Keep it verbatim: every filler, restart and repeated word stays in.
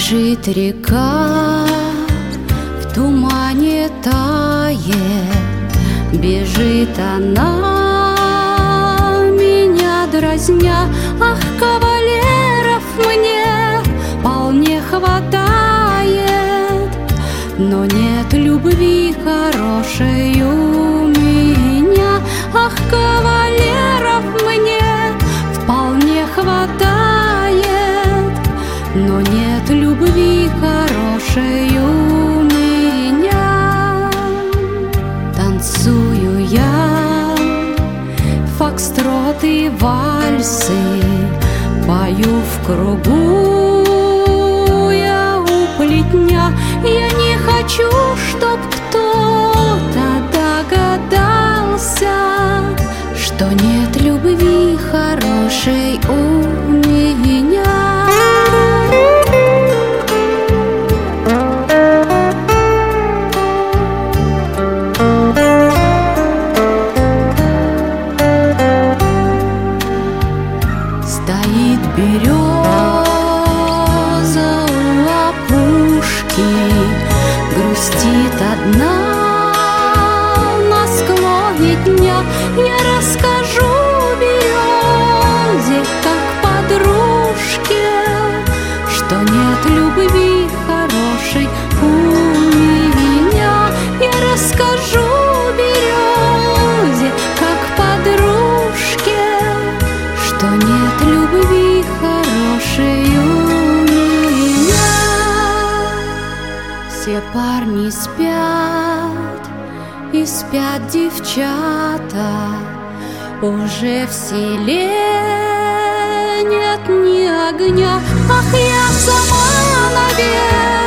Бежит река, в тумане тает, бежит она, меня дразня. Ах, кавалеров мне вполне хватает, но нет любви хорошей у меня. Ах, кавалеров мне вполне хватает, но нет любви хорошей у меня. Танцую я фокстрот и вальсы, пою в кругу я у плетня. Я не хочу, чтоб кто-то догадался, что нет любви хорошей у меня. Стоит береза у опушки, грустит одна на склоне дня. Я расскажу березе, как подружке, что нет любви хорошей у меня. Я расскажу березе, как подружке, что нет любви хорошей у меня. Все парни спят, и спят девчата, уже в селе нет ни огня. Ах, я сама, наверное,